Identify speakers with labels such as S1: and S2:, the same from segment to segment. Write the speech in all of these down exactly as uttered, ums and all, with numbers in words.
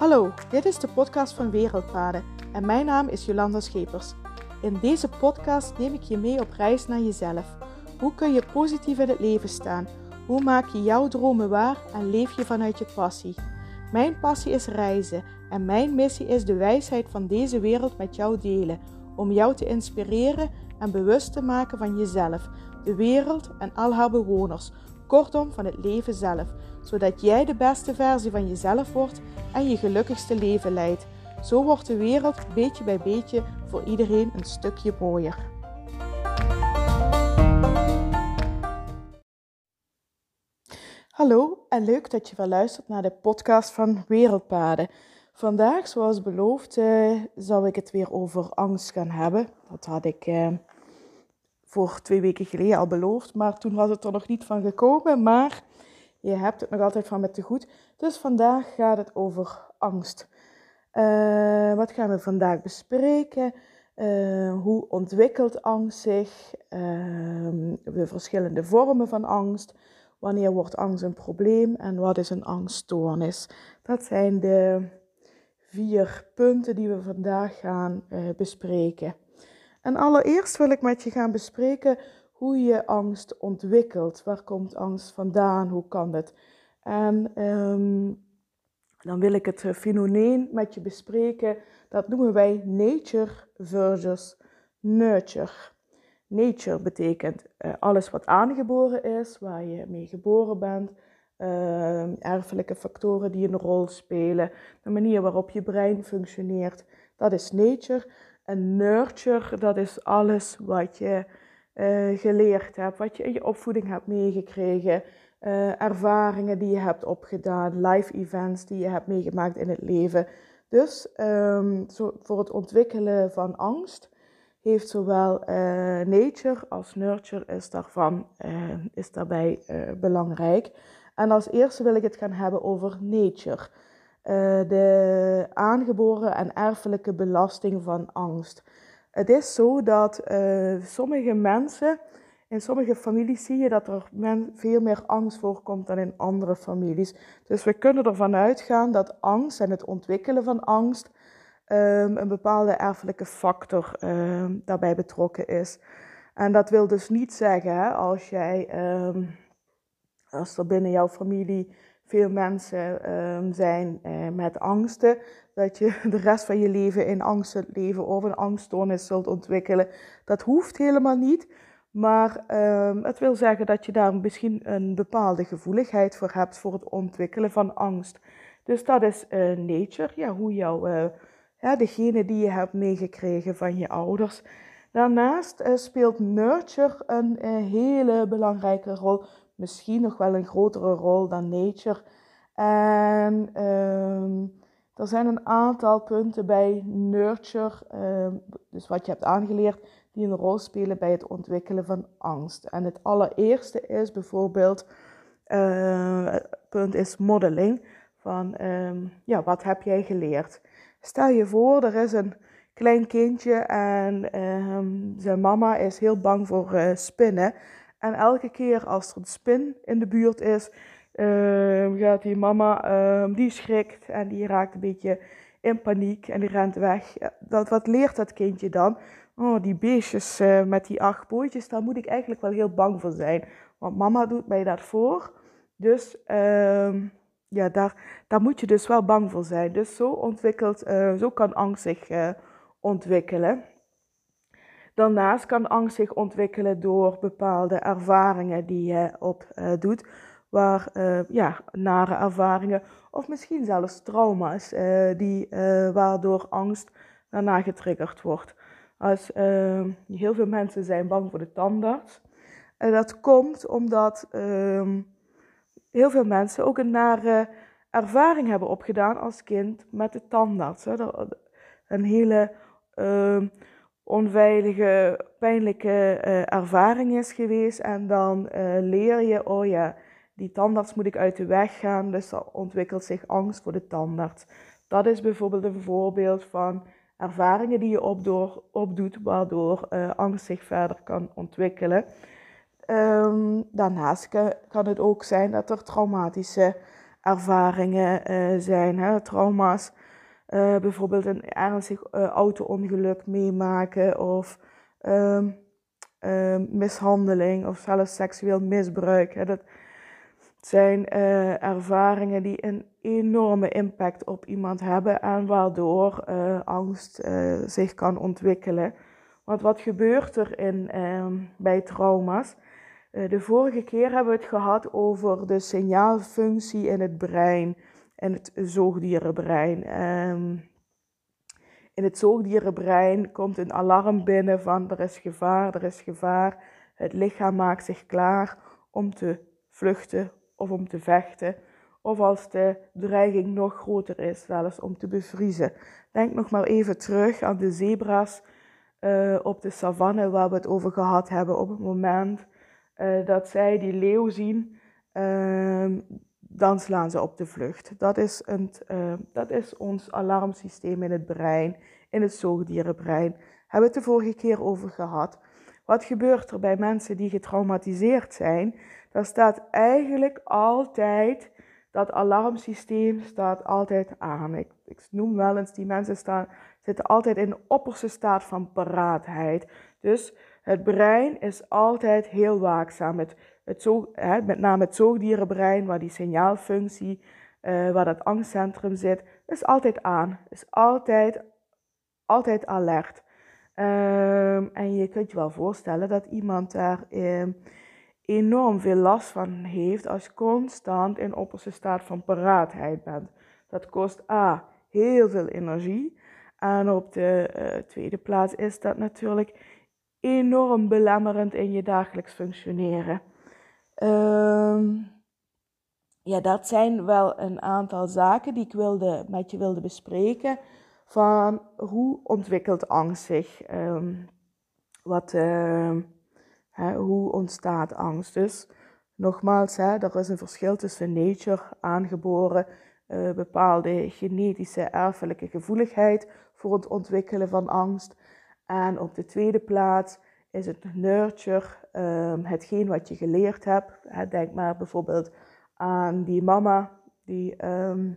S1: Hallo, dit is de podcast van Wereldpaden en mijn naam is Jolanda Schepers. In deze podcast neem ik je mee op reis naar jezelf. Hoe kun je positief in het leven staan? Hoe maak je jouw dromen waar en leef je vanuit je passie? Mijn passie is reizen en mijn missie is de wijsheid van deze wereld met jou delen. Om jou te inspireren en bewust te maken van jezelf, de wereld en al haar bewoners. Kortom, van het leven zelf. Zodat jij de beste versie van jezelf wordt en je gelukkigste leven leidt. Zo wordt de wereld beetje bij beetje voor iedereen een stukje mooier. Hallo en leuk dat je weer luistert naar de podcast van Wereldpaden. Vandaag, zoals beloofd, uh, zal ik het weer over angst gaan hebben. Dat had ik uh, voor twee weken geleden al beloofd, maar toen was het er nog niet van gekomen. Maar je hebt het nog altijd van me te goed. Dus vandaag gaat het over angst. Uh, wat gaan we vandaag bespreken? Uh, hoe ontwikkelt angst zich? Uh, de verschillende vormen van angst. Wanneer wordt angst een probleem? En wat is een angststoornis? Dat zijn de vier punten die we vandaag gaan uh, bespreken. En allereerst wil ik met je gaan bespreken hoe je angst ontwikkelt. Waar komt angst vandaan? Hoe kan het? En um, dan wil ik het fenomeen met je bespreken. Dat noemen wij nature versus nurture. Nature betekent uh, alles wat aangeboren is, waar je mee geboren bent. Uh, erfelijke factoren die een rol spelen. De manier waarop je brein functioneert. Dat is nature. En nurture, dat is alles wat je uh, geleerd hebt. Wat je in je opvoeding hebt meegekregen. Uh, ervaringen die je hebt opgedaan. Life events die je hebt meegemaakt in het leven. Dus um, zo, voor het ontwikkelen van angst heeft zowel uh, nature als nurture is, daarvan, uh, is daarbij uh, belangrijk. En als eerste wil ik het gaan hebben over nature. Uh, de aangeboren en erfelijke belasting van angst. Het is zo dat uh, sommige mensen, in sommige families zie je dat er men, veel meer angst voorkomt dan in andere families. Dus we kunnen ervan uitgaan dat angst en het ontwikkelen van angst um, een bepaalde erfelijke factor um, daarbij betrokken is. En dat wil dus niet zeggen, hè, als jij, um, als er binnen jouw familie veel mensen um, zijn uh, met angsten, dat je de rest van je leven in angst zult leven of een angststoornis zult ontwikkelen. Dat hoeft helemaal niet, maar um, het wil zeggen dat je daar misschien een bepaalde gevoeligheid voor hebt voor het ontwikkelen van angst. Dus dat is uh, nature, ja, hoe jouw, uh, ja, degene die je hebt meegekregen van je ouders. Daarnaast uh, speelt nurture een uh, hele belangrijke rol. Misschien nog wel een grotere rol dan nature. En um, er zijn een aantal punten bij nurture, um, dus wat je hebt aangeleerd, die een rol spelen bij het ontwikkelen van angst. En het allereerste is bijvoorbeeld, uh, het punt is modeling. Van, um, ja, wat heb jij geleerd? Stel je voor, er is een klein kindje en um, zijn mama is heel bang voor uh, spinnen. En elke keer als er een spin in de buurt is, uh, gaat die mama, uh, die schrikt en die raakt een beetje in paniek en die rent weg. Dat, wat leert dat kindje dan? Oh, die beestjes uh, met die acht pootjes, daar moet ik eigenlijk wel heel bang voor zijn. Want mama doet mij dat voor. Dus uh, ja, daar, daar moet je dus wel bang voor zijn. Dus zo, ontwikkelt, uh, zo kan angst zich uh, ontwikkelen. Daarnaast kan angst zich ontwikkelen door bepaalde ervaringen die je opdoet. Uh, waar, uh, ja, nare ervaringen of misschien zelfs trauma's uh, die, uh, waardoor angst daarna getriggerd wordt. Als, uh, heel veel mensen zijn bang voor de tandarts. En dat komt omdat uh, heel veel mensen ook een nare ervaring hebben opgedaan als kind met de tandarts. Hè. Een hele uh, onveilige, pijnlijke uh, ervaring is geweest. En dan uh, leer je, oh ja, die tandarts moet ik uit de weg gaan. Dus er ontwikkelt zich angst voor de tandarts. Dat is bijvoorbeeld een voorbeeld van ervaringen die je opdoor, opdoet, waardoor uh, angst zich verder kan ontwikkelen. Um, daarnaast kan, kan het ook zijn dat er traumatische ervaringen uh, zijn, hè, trauma's. Uh, bijvoorbeeld een ernstig uh, auto-ongeluk meemaken of um, uh, mishandeling of zelfs seksueel misbruik. Hè. Dat zijn uh, ervaringen die een enorme impact op iemand hebben en waardoor uh, angst uh, zich kan ontwikkelen. Want wat gebeurt er in, uh, bij trauma's? Uh, de vorige keer hebben we het gehad over de signaalfunctie in het brein, in het zoogdierenbrein. Um, in het zoogdierenbrein komt een alarm binnen van er is gevaar, er is gevaar. Het lichaam maakt zich klaar om te vluchten of om te vechten. Of als de dreiging nog groter is, zelfs om te bevriezen. Denk nog maar even terug aan de zebra's uh, op de savanne waar we het over gehad hebben. Op het moment uh, dat zij die leeuw zien, uh, dan slaan ze op de vlucht. Dat is, een, uh, dat is ons alarmsysteem in het brein, in het zoogdierenbrein. Daar hebben we het de vorige keer over gehad. Wat gebeurt er bij mensen die getraumatiseerd zijn? Daar staat eigenlijk altijd, dat alarmsysteem staat altijd aan. Ik, ik noem wel eens, die mensen staan, zitten altijd in de opperste staat van paraatheid. Dus het brein is altijd heel waakzaam. Het, het zo, hè, met name het zoogdierenbrein, waar die signaalfunctie, uh, waar dat angstcentrum zit, is altijd aan. Is altijd, altijd alert. Um, en je kunt je wel voorstellen dat iemand daar um, enorm veel last van heeft als je constant in opperste staat van paraatheid bent. Dat kost A, heel veel energie. En op de uh, tweede plaats is dat natuurlijk enorm belemmerend in je dagelijks functioneren. Um, ja, dat zijn wel een aantal zaken die ik wilde, met je wilde bespreken. Van hoe ontwikkelt angst zich? Um, wat, uh, hè, hoe ontstaat angst? Dus nogmaals, hè, er is een verschil tussen nature, aangeboren, uh, bepaalde genetische erfelijke gevoeligheid voor het ontwikkelen van angst. En op de tweede plaats is het nurture, um, hetgeen wat je geleerd hebt. Hè, denk maar bijvoorbeeld aan die mama die... Um,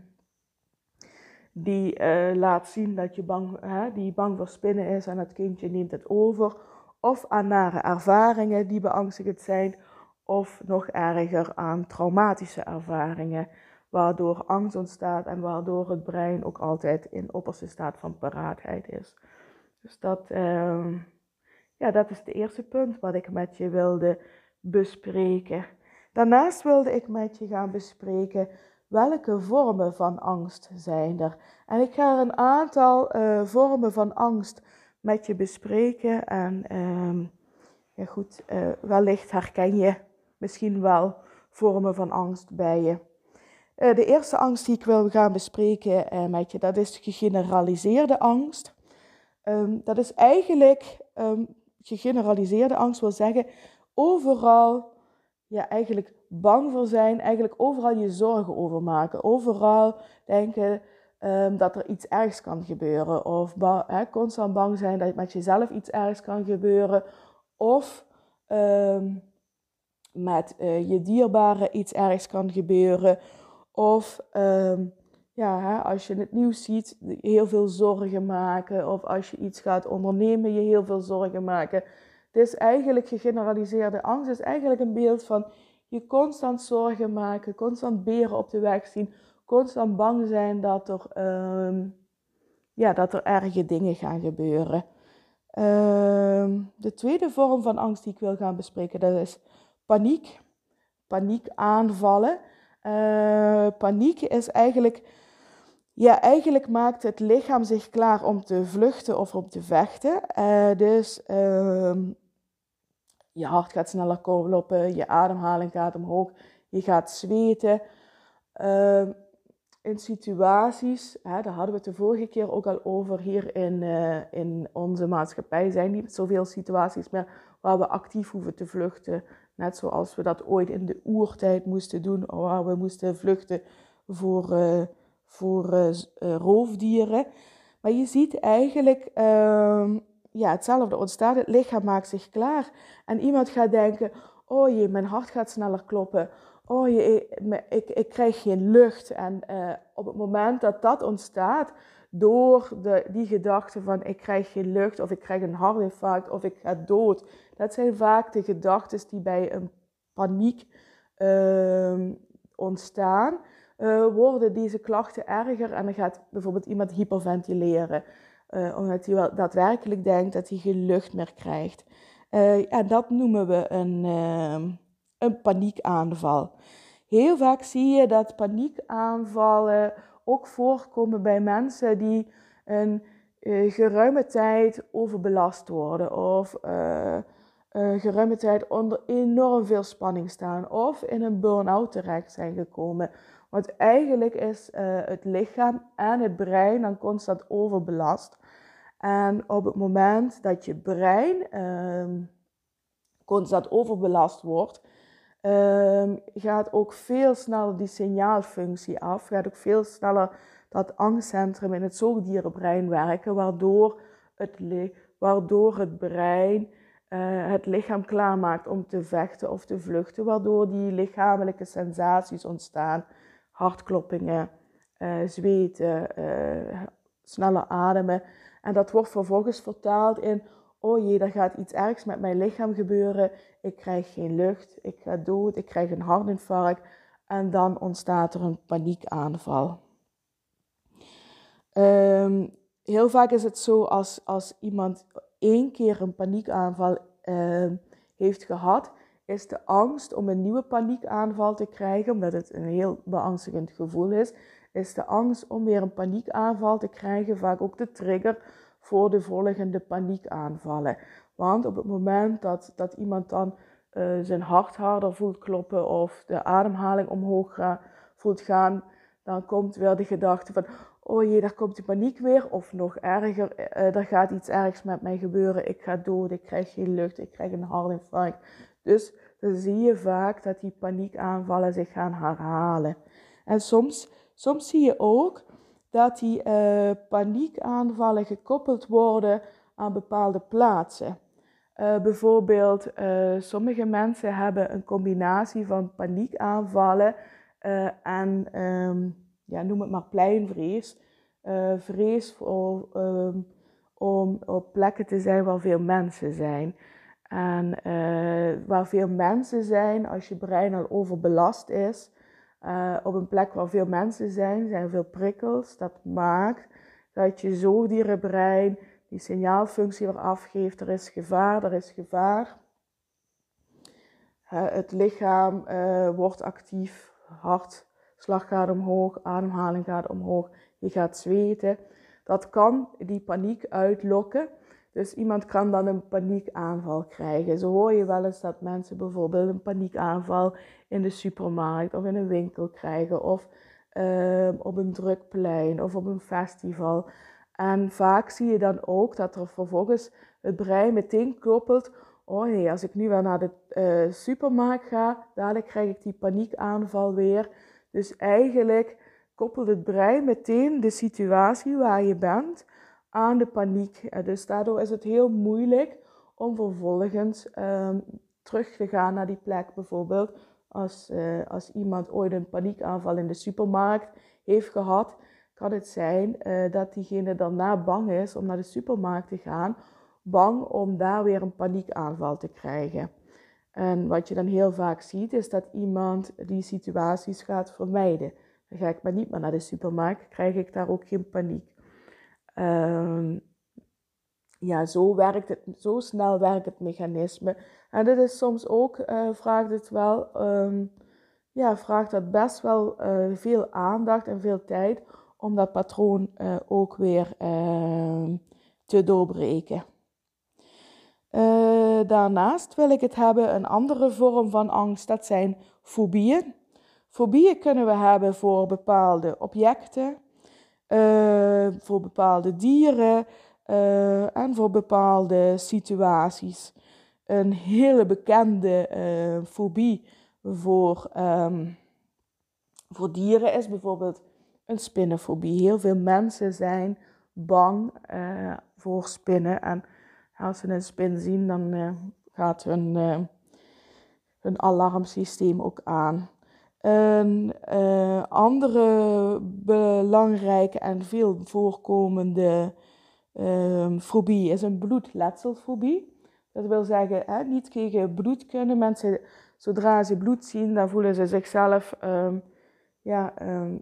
S1: die uh, laat zien dat je bang, hè, die bang voor spinnen is en het kindje neemt het over. Of aan nare ervaringen die beangstigend zijn. Of nog erger aan traumatische ervaringen. Waardoor angst ontstaat en waardoor het brein ook altijd in opperste staat van paraatheid is. Dus dat, uh, ja, dat is het eerste punt wat ik met je wilde bespreken. Daarnaast wilde ik met je gaan bespreken welke vormen van angst zijn er. En ik ga er een aantal uh, vormen van angst met je bespreken. En uh, ja goed, uh, wellicht herken je misschien wel vormen van angst bij je. Uh, de eerste angst die ik wil gaan bespreken uh, met je, dat is gegeneraliseerde angst. Um, dat is eigenlijk, um, gegeneraliseerde angst wil zeggen, overal ja, eigenlijk bang voor zijn, eigenlijk overal je zorgen over maken. Overal denken um, dat er iets ergs kan gebeuren. Of ba- hè, constant bang zijn dat met jezelf iets ergs kan gebeuren. Of um, met uh, je dierbaren iets ergs kan gebeuren. Of um, ja, hè, als je het nieuws ziet, heel veel zorgen maken. Of als je iets gaat ondernemen, je heel veel zorgen maken. Het is eigenlijk gegeneraliseerde angst. Het is eigenlijk een beeld van je constant zorgen maken, constant beren op de weg zien, constant bang zijn dat er, um, ja, dat er erge dingen gaan gebeuren. Um, de tweede vorm van angst die ik wil gaan bespreken, dat is paniek. Paniekaanvallen. Uh, paniek is eigenlijk, ja, eigenlijk maakt het lichaam zich klaar om te vluchten of om te vechten. Uh, dus um, je hart gaat sneller kloppen, je ademhaling gaat omhoog, je gaat zweten. Uh, in situaties, hè, daar hadden we het de vorige keer ook al over, hier in, uh, in onze maatschappij zijn niet zoveel situaties meer waar we actief hoeven te vluchten. Net zoals we dat ooit in de oertijd moesten doen, waar we moesten vluchten voor, uh, voor uh, roofdieren. Maar je ziet eigenlijk uh, ja, hetzelfde ontstaat. Het lichaam maakt zich klaar. En iemand gaat denken, oh jee, mijn hart gaat sneller kloppen. oh je, ik, ik krijg geen lucht. En uh, op het moment dat dat ontstaat, door de, die gedachte van ik krijg geen lucht, of ik krijg een hartinfarct, of ik ga dood. Dat zijn vaak de gedachten die bij een paniek uh, ontstaan. Uh, worden deze klachten erger en dan gaat bijvoorbeeld iemand hyperventileren. Uh, omdat hij wel daadwerkelijk denkt dat hij geen lucht meer krijgt. Uh, en dat noemen we een, uh, een paniekaanval. Heel vaak zie je dat paniekaanvallen ook voorkomen bij mensen die een uh, geruime tijd overbelast worden. Of uh, uh, geruime tijd onder enorm veel spanning staan. Of in een burn-out terecht zijn gekomen. Want eigenlijk is uh, het lichaam en het brein dan constant overbelast. En op het moment dat je brein uh, constant overbelast wordt, uh, gaat ook veel sneller die signaalfunctie af. Gaat ook veel sneller dat angstcentrum in het zoogdierenbrein werken, waardoor het, waardoor het brein uh, het lichaam klaarmaakt om te vechten of te vluchten. Waardoor die lichamelijke sensaties ontstaan. Hartkloppingen, uh, zweten, uh, sneller ademen. En dat wordt vervolgens vertaald in, oh jee, er gaat iets ergs met mijn lichaam gebeuren. Ik krijg geen lucht, ik ga dood, ik krijg een hartinfarct. En dan ontstaat er een paniekaanval. Um, heel vaak is het zo als, als iemand één keer een paniekaanval uh, heeft gehad, is de angst om een nieuwe paniekaanval te krijgen, omdat het een heel beangstigend gevoel is, is de angst om weer een paniekaanval te krijgen vaak ook de trigger voor de volgende paniekaanvallen. Want op het moment dat, dat iemand dan uh, zijn hart harder voelt kloppen of de ademhaling omhoog ga, voelt gaan, dan komt weer de gedachte van, oh jee, daar komt de paniek weer. Of nog erger, uh, er gaat iets ergs met mij gebeuren, ik ga dood, ik krijg geen lucht, ik krijg een hartinfarct. Dus dan zie je vaak dat die paniekaanvallen zich gaan herhalen. En soms, soms zie je ook dat die uh, paniekaanvallen gekoppeld worden aan bepaalde plaatsen. Uh, bijvoorbeeld, uh, sommige mensen hebben een combinatie van paniekaanvallen uh, en um, ja, noem het maar pleinvrees. Uh, vrees voor, um, om op plekken te zijn waar veel mensen zijn. En uh, waar veel mensen zijn, als je brein al overbelast is, uh, op een plek waar veel mensen zijn, zijn veel prikkels. Dat maakt dat je zoogdierenbrein die signaalfunctie weer afgeeft. Er is gevaar, er is gevaar. Uh, het lichaam uh, wordt actief, hartslag gaat omhoog, ademhaling gaat omhoog, je gaat zweten. Dat kan die paniek uitlokken. Dus iemand kan dan een paniekaanval krijgen. Zo hoor je wel eens dat mensen bijvoorbeeld een paniekaanval in de supermarkt of in een winkel krijgen. Of uh, op een druk plein of op een festival. En vaak zie je dan ook dat er vervolgens het brein meteen koppelt. Oh nee, als ik nu weer naar de uh, supermarkt ga, dadelijk krijg ik die paniekaanval weer. Dus eigenlijk koppelt het brein meteen de situatie waar je bent aan de paniek. Dus daardoor is het heel moeilijk om vervolgens um, terug te gaan naar die plek. Bijvoorbeeld als, uh, als iemand ooit een paniekaanval in de supermarkt heeft gehad, kan het zijn uh, dat diegene daarna bang is om naar de supermarkt te gaan. Bang om daar weer een paniekaanval te krijgen. En wat je dan heel vaak ziet, is dat iemand die situaties gaat vermijden. Dan ga ik maar niet meer naar de supermarkt, krijg ik daar ook geen paniek. Um, ja, zo werkt het, zo snel werkt het mechanisme. En dit is soms ook, uh, vraagt het wel, um, ja, vraagt dat best wel uh, veel aandacht en veel tijd om dat patroon uh, ook weer uh, te doorbreken. Uh, daarnaast wil ik het hebben, een andere vorm van angst, dat zijn fobieën. Fobieën kunnen we hebben voor bepaalde objecten, uh, voor bepaalde dieren uh, en voor bepaalde situaties. Een hele bekende uh, fobie voor, um, voor dieren is bijvoorbeeld een spinnenfobie. Heel veel mensen zijn bang uh, voor spinnen en als ze een spin zien, dan uh, gaat hun, uh, hun alarmsysteem ook aan. Een uh, andere belangrijke en veel voorkomende uh, fobie is een bloedletselfobie. Dat wil zeggen, hè, niet tegen bloed kunnen. Mensen, zodra ze bloed zien, dan voelen ze zichzelf um, ja, um,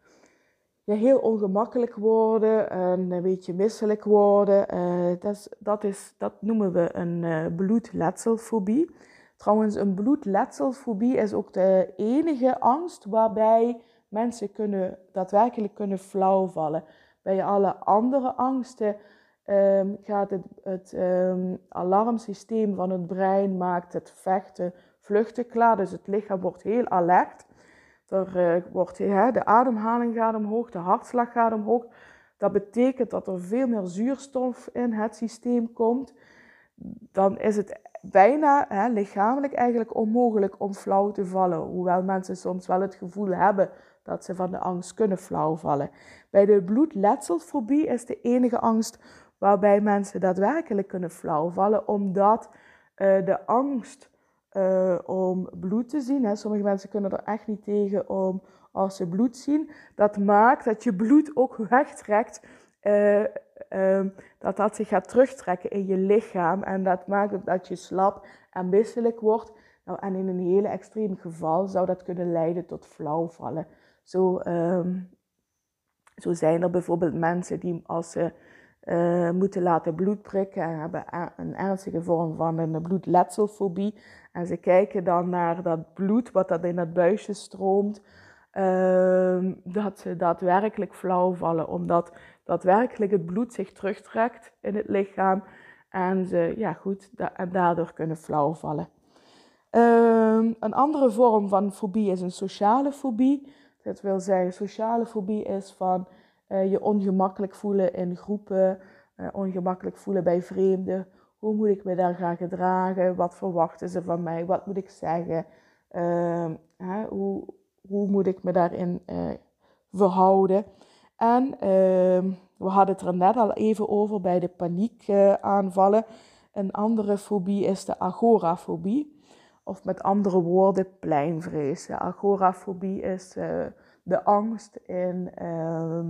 S1: ja, heel ongemakkelijk worden en een beetje misselijk worden. Uh, dat, is, dat, is, dat noemen we een uh, bloedletselfobie. Trouwens, een bloedletselfobie is ook de enige angst waarbij mensen kunnen, daadwerkelijk kunnen flauwvallen. Bij alle andere angsten um, gaat het, het um, alarmsysteem van het brein maakt het vechten, vluchten klaar. Dus het lichaam wordt heel alert. Er, uh, wordt, hè, de ademhaling gaat omhoog, de hartslag gaat omhoog. Dat betekent dat er veel meer zuurstof in het systeem komt. Dan is het bijna hè, lichamelijk eigenlijk onmogelijk om flauw te vallen. Hoewel mensen soms wel het gevoel hebben dat ze van de angst kunnen flauwvallen. Bij de bloedletselfobie is de enige angst waarbij mensen daadwerkelijk kunnen flauwvallen. Omdat uh, de angst uh, om bloed te zien, hè, sommige mensen kunnen er echt niet tegen om als ze bloed zien. Dat maakt dat je bloed ook wegtrekt. Uh, Uh, dat dat zich gaat terugtrekken in je lichaam en dat maakt ook dat je slap en misselijk wordt. Nou, en in een hele extreem geval zou dat kunnen leiden tot flauwvallen. Zo, um, zo zijn er bijvoorbeeld mensen die als ze uh, moeten laten bloed prikken en hebben een ernstige vorm van een bloedletselfobie. En ze kijken dan naar dat bloed wat dat in dat buisje stroomt. Uh, dat ze daadwerkelijk flauwvallen, omdat daadwerkelijk het bloed zich terugtrekt in het lichaam en ze ja, goed, da- en daardoor kunnen flauwvallen. Uh, een andere vorm van fobie is een sociale fobie. Dat wil zeggen, sociale fobie is van uh, je ongemakkelijk voelen in groepen, uh, ongemakkelijk voelen bij vreemden. Hoe moet ik me daar gaan gedragen? Wat verwachten ze van mij? Wat moet ik zeggen? Uh, hè, hoe... Hoe moet ik me daarin uh, verhouden? En uh, we hadden het er net al even over bij de paniekaanvallen. Uh, een andere fobie is de agorafobie. Of met andere woorden, pleinvrees. De agorafobie is uh, de angst in, uh,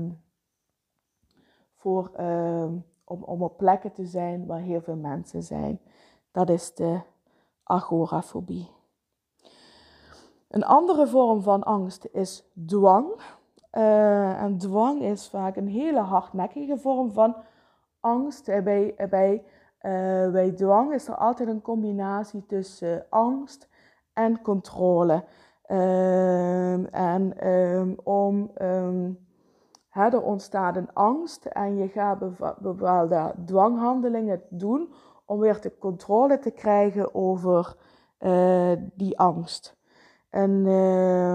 S1: voor, uh, om, om op plekken te zijn waar heel veel mensen zijn. Dat is de agorafobie. Een andere vorm van angst is dwang. Uh, en dwang is vaak een hele hardnekkige vorm van angst. Uh, bij, uh, bij, uh, bij dwang is er altijd een combinatie tussen uh, angst en controle. Uh, en um, om, um, hè, er ontstaat een angst en je gaat beva- bepaalde dwanghandelingen doen om weer de controle te krijgen over uh, die angst. En, uh,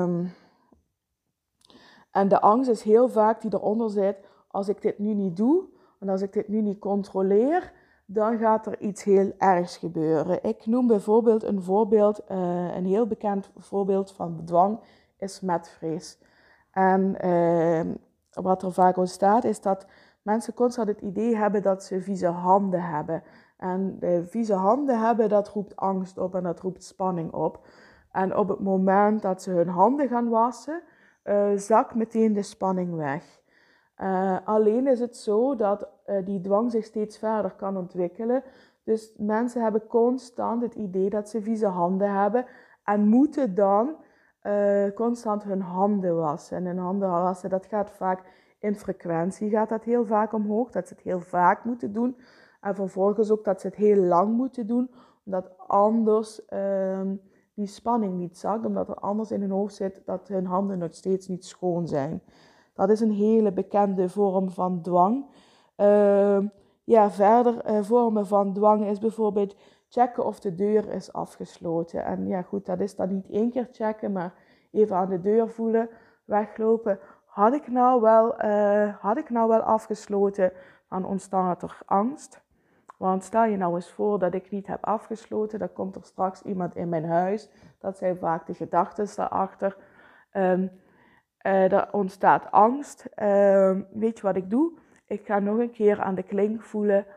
S1: en de angst is heel vaak die eronder zit, als ik dit nu niet doe, en als ik dit nu niet controleer, dan gaat er iets heel ergs gebeuren. Ik noem bijvoorbeeld een voorbeeld, uh, een heel bekend voorbeeld van dwang, is metvrees. En uh, wat er vaak ontstaat, is dat mensen constant het idee hebben dat ze vieze handen hebben. En de vieze handen hebben, dat roept angst op en dat roept spanning op. En op het moment dat ze hun handen gaan wassen, uh, zakt meteen de spanning weg. Uh, alleen is het zo dat uh, die dwang zich steeds verder kan ontwikkelen. Dus mensen hebben constant het idee dat ze vieze handen hebben en moeten dan uh, constant hun handen wassen. En hun handen wassen, dat gaat vaak in frequentie, gaat dat heel vaak omhoog, dat ze het heel vaak moeten doen. En vervolgens ook dat ze het heel lang moeten doen, omdat anders uh, die spanning niet zakt, omdat er anders in hun hoofd zit dat hun handen nog steeds niet schoon zijn. Dat is een hele bekende vorm van dwang. Uh, ja, verder uh, vormen van dwang is bijvoorbeeld checken of de deur is afgesloten. En ja goed, dat is dan niet één keer checken, maar even aan de deur voelen, weglopen. Had ik nou wel, uh, had ik nou wel afgesloten, dan ontstaat er angst. Want stel je nou eens voor dat ik niet heb afgesloten, dan komt er straks iemand in mijn huis. Dat zijn vaak de gedachten daarachter. Um, uh, er ontstaat angst. Uh, weet je wat ik doe? Ik ga nog een keer aan de klink voelen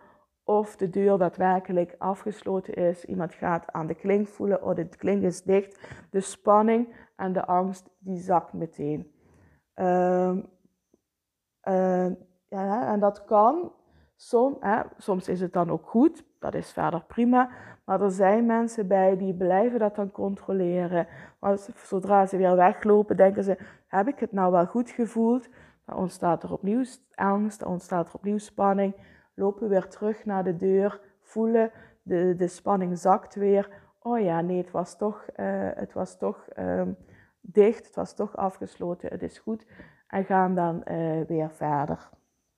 S1: of de deur daadwerkelijk afgesloten is. Iemand gaat aan de klink voelen, oh, de klink is dicht. De spanning en de angst, die zakt meteen. Uh, uh, ja, en dat kan, som, hè, soms is het dan ook goed, dat is verder prima. Maar er zijn mensen bij die blijven dat dan controleren. Want zodra ze weer weglopen, denken ze, heb ik het nou wel goed gevoeld? Dan ontstaat er opnieuw angst, dan ontstaat er opnieuw spanning. Lopen weer terug naar de deur, voelen, de, de spanning zakt weer. Oh ja, nee, het was toch, uh, het was toch um, dicht, het was toch afgesloten, het is goed. En gaan dan uh, weer verder.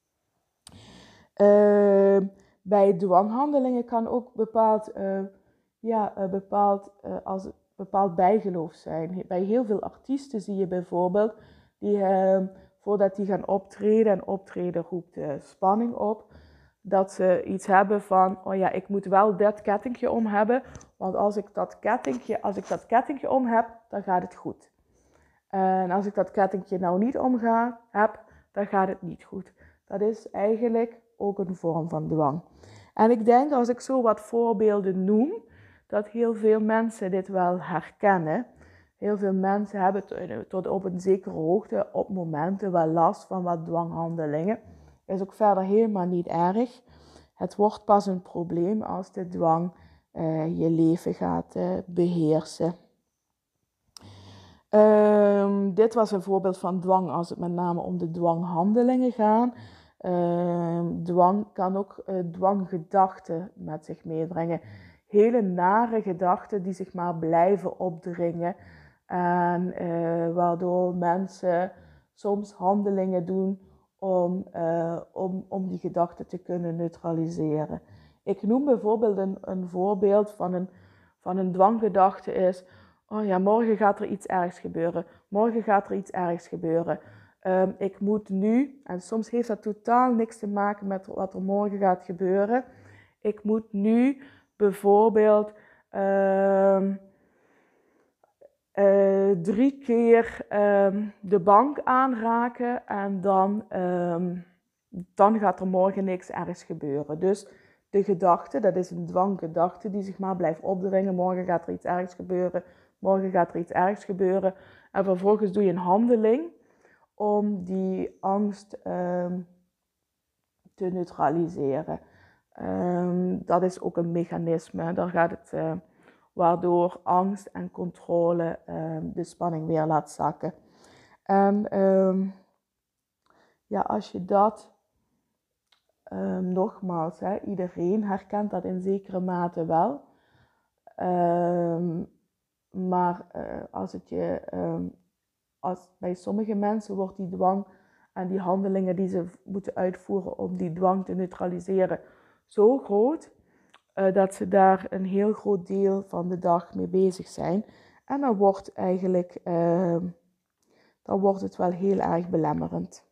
S1: Uh, bij dwanghandelingen kan ook bepaald, uh, ja, uh, bepaald, uh, als bepaald bijgeloof zijn. Bij heel veel artiesten zie je bijvoorbeeld, die, uh, voordat die gaan optreden, en optreden roept uh, spanning op, dat ze iets hebben van, oh ja, ik moet wel dat kettingje om hebben, want als ik dat kettingje, als ik dat kettingje om heb, dan gaat het goed. En als ik dat kettingje nou niet om ga, heb, dan gaat het niet goed. Dat is eigenlijk ook een vorm van dwang. En ik denk, als ik zo wat voorbeelden noem, dat heel veel mensen dit wel herkennen. Heel veel mensen hebben tot op een zekere hoogte op momenten wel last van wat dwanghandelingen. Is ook verder helemaal niet erg. Het wordt pas een probleem als de dwang uh, je leven gaat uh, beheersen. Um, dit was een voorbeeld van dwang als het met name om de dwanghandelingen gaat. Uh, dwang kan ook uh, dwanggedachten met zich meebrengen. Hele nare gedachten die zich maar blijven opdringen. En uh, waardoor mensen soms handelingen doen om, uh, om, om die gedachten te kunnen neutraliseren. Ik noem bijvoorbeeld een, een voorbeeld van een, van een dwanggedachte is, oh ja, morgen gaat er iets ergs gebeuren. Morgen gaat er iets ergs gebeuren. Um, ik moet nu, en soms heeft dat totaal niks te maken met wat er morgen gaat gebeuren. Ik moet nu bijvoorbeeld um, uh, drie keer um, de bank aanraken en dan, um, dan gaat er morgen niks ergs gebeuren. Dus de gedachte, dat is een dwanggedachte die zich maar blijft opdringen. Morgen gaat er iets ergs gebeuren. Morgen gaat er iets ergs gebeuren. En vervolgens doe je een handeling om die angst um, te neutraliseren. Um, dat is ook een mechanisme. Daar gaat het, uh, waardoor angst en controle um, de spanning weer laat zakken. En um, ja, als je dat, um, nogmaals, hè, iedereen herkent dat in zekere mate wel. Um, maar uh, als het je... Um, Als bij sommige mensen wordt die dwang en die handelingen die ze moeten uitvoeren om die dwang te neutraliseren zo groot uh, dat ze daar een heel groot deel van de dag mee bezig zijn. En dan wordt eigenlijk, uh, dan wordt het wel heel erg belemmerend.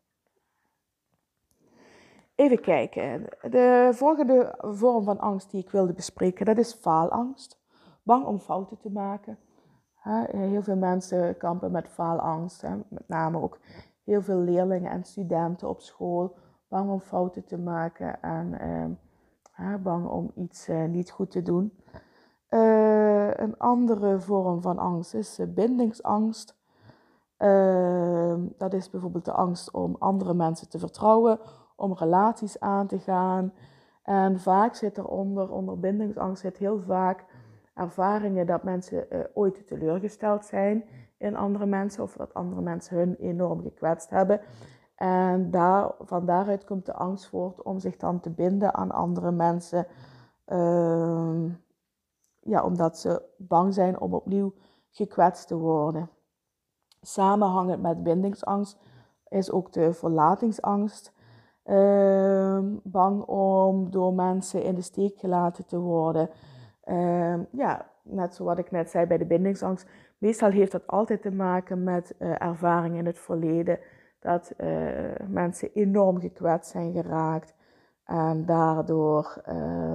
S1: Even kijken. De volgende vorm van angst die ik wilde bespreken, dat is faalangst. Bang om fouten te maken. Heel veel mensen kampen met faalangst, met name ook heel veel leerlingen en studenten op school, bang om fouten te maken en eh, bang om iets eh, niet goed te doen. Uh, een andere vorm van angst is bindingsangst. Uh, dat is bijvoorbeeld de angst om andere mensen te vertrouwen, om relaties aan te gaan. En vaak zit eronder, onder bindingsangst zit heel vaak ervaringen dat mensen uh, ooit teleurgesteld zijn in andere mensen of dat andere mensen hun enorm gekwetst hebben. En daar, van daaruit komt de angst voort om zich dan te binden aan andere mensen. Uh, ja, omdat ze bang zijn om opnieuw gekwetst te worden. Samenhangend met bindingsangst is ook de verlatingsangst. Uh, bang om door mensen in de steek gelaten te worden. Uh, ja, net zoals ik net zei bij de bindingsangst. Meestal heeft dat altijd te maken met uh, ervaringen in het verleden. Dat uh, mensen enorm gekwetst zijn geraakt. En daardoor, uh,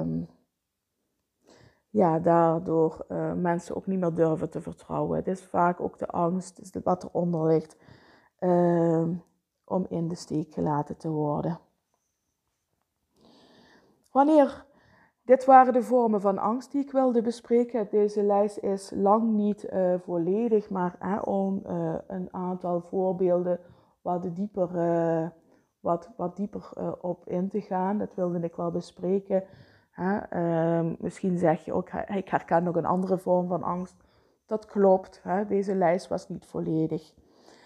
S1: ja, daardoor uh, mensen ook niet meer durven te vertrouwen. Het is vaak ook de angst, is wat eronder ligt, uh, om in de steek gelaten te worden. Wanneer Dit waren de vormen van angst die ik wilde bespreken. Deze lijst is lang niet uh, volledig, maar hè, om uh, een aantal voorbeelden wat dieper, uh, wat, wat dieper uh, op in te gaan. Dat wilde ik wel bespreken. Hè. Uh, misschien zeg je ook, ik herken nog een andere vorm van angst. Dat klopt, hè. Deze lijst was niet volledig.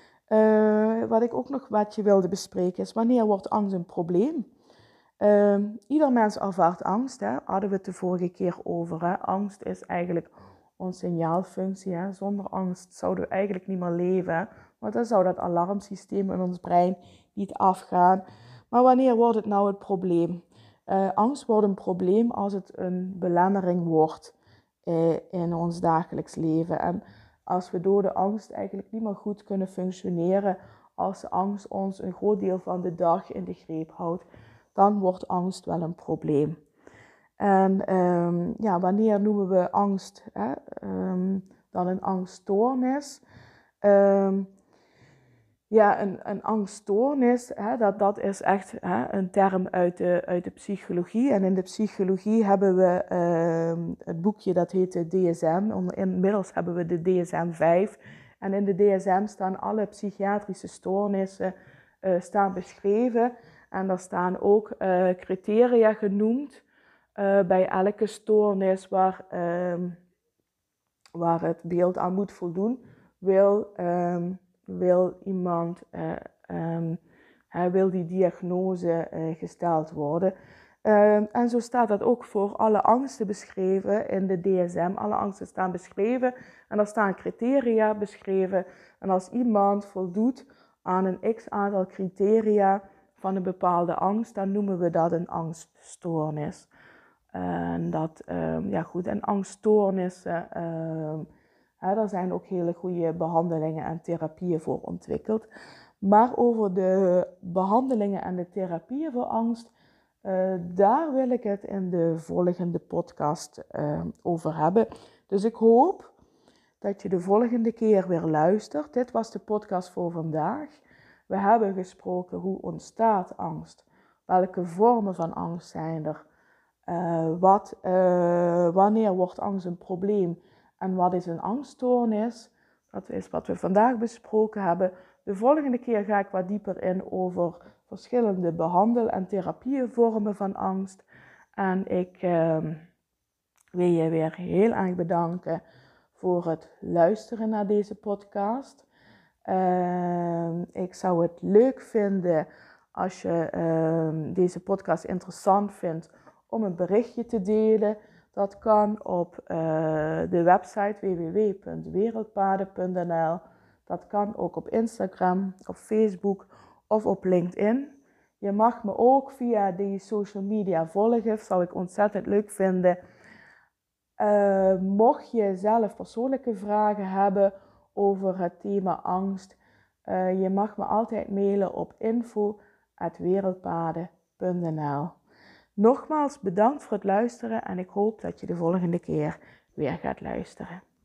S1: Uh, wat ik ook nog wat je wilde bespreken is, wanneer wordt angst een probleem? Uh, ieder mens ervaart angst, hè? Hadden we het de vorige keer over. Hè? Angst is eigenlijk onze signaalfunctie. Hè? Zonder angst zouden we eigenlijk niet meer leven. Hè? Want dan zou dat alarmsysteem in ons brein niet afgaan. Maar wanneer wordt het nou het probleem? Uh, angst wordt een probleem als het een belemmering wordt uh, in ons dagelijks leven. En als we door de angst eigenlijk niet meer goed kunnen functioneren, als de angst ons een groot deel van de dag in de greep houdt, dan wordt angst wel een probleem. En um, ja, wanneer noemen we angst hè? Um, dan een angststoornis? Um, ja, een, een angststoornis, hè, dat, dat is echt hè, een term uit de, uit de psychologie. En in de psychologie hebben we um, het boekje dat heet de D S M. Inmiddels hebben we de D S M vijf. En in de D S M staan alle psychiatrische stoornissen uh, staan beschreven. En daar staan ook uh, criteria genoemd uh, bij elke stoornis waar, um, waar het beeld aan moet voldoen. Wil, um, wil iemand, uh, um, hij wil die diagnose uh, gesteld worden. Um, en zo staat dat ook voor alle angsten beschreven in de D S M. Alle angsten staan beschreven en er staan criteria beschreven. En als iemand voldoet aan een x-aantal criteria van een bepaalde angst, dan noemen we dat een angststoornis. En dat, um, ja goed, en angststoornissen, um, hè, daar zijn ook hele goede behandelingen en therapieën voor ontwikkeld. Maar over de behandelingen en de therapieën voor angst, uh, daar wil ik het in de volgende podcast uh, over hebben. Dus ik hoop dat je de volgende keer weer luistert. Dit was de podcast voor vandaag. We hebben gesproken hoe ontstaat angst, welke vormen van angst zijn er, uh, wat, uh, wanneer wordt angst een probleem en wat is een angststoornis. Dat is wat we vandaag besproken hebben. De volgende keer ga ik wat dieper in over verschillende behandel- en therapievormen van angst. En ik uh, wil je weer heel erg bedanken voor het luisteren naar deze podcast. Uh, ik zou het leuk vinden als je uh, deze podcast interessant vindt om een berichtje te delen. Dat kan op uh, de website w w w punt wereldpaden punt n l. Dat kan ook op Instagram, op Facebook of op LinkedIn. Je mag me ook via die social media volgen. Dat zou ik ontzettend leuk vinden. Uh, mocht je zelf persoonlijke vragen hebben over het thema angst, uh, je mag me altijd mailen op info at wereldpaden punt n l. Nogmaals bedankt voor het luisteren en ik hoop dat je de volgende keer weer gaat luisteren.